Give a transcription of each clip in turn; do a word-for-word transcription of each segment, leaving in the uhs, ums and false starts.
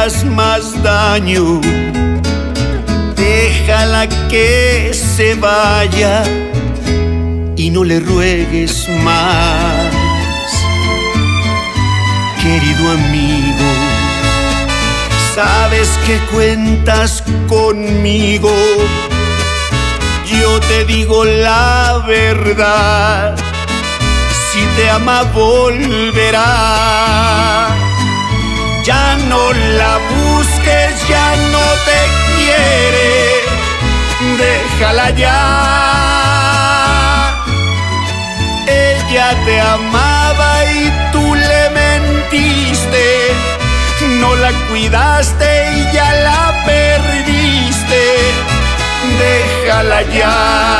hagas más daño. Déjala que se vaya y no le ruegues más. Querido amigo, sabes que cuentas conmigo. Yo te digo la verdad, si te ama volverá. Ya no la busques, ya no te quiere, déjala ya. Ella te amaba y tú le mentiste, no la cuidaste y ya la perdiste, déjala ya.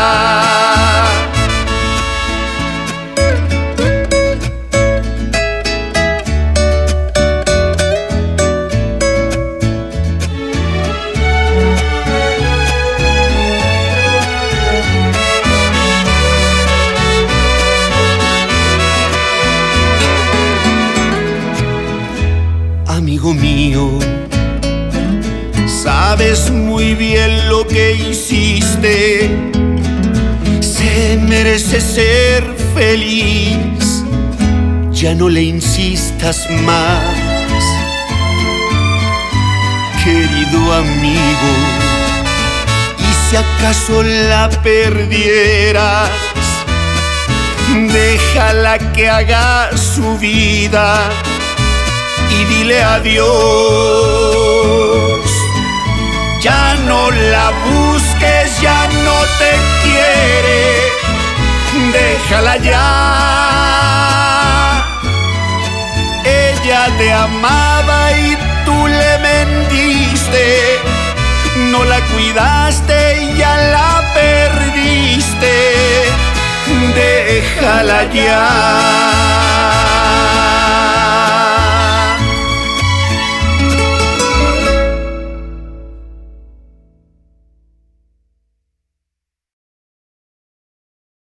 Amigo mío, sabes muy bien lo que hiciste. Se merece ser feliz, ya no le insistas más. Querido amigo, y si acaso la perdieras, déjala que haga su vida y dile adiós. Ya no la busques, ya no te quiere, déjala ya. Ella te amaba y tú le mentiste, no la cuidaste y ya la perdiste, déjala ya.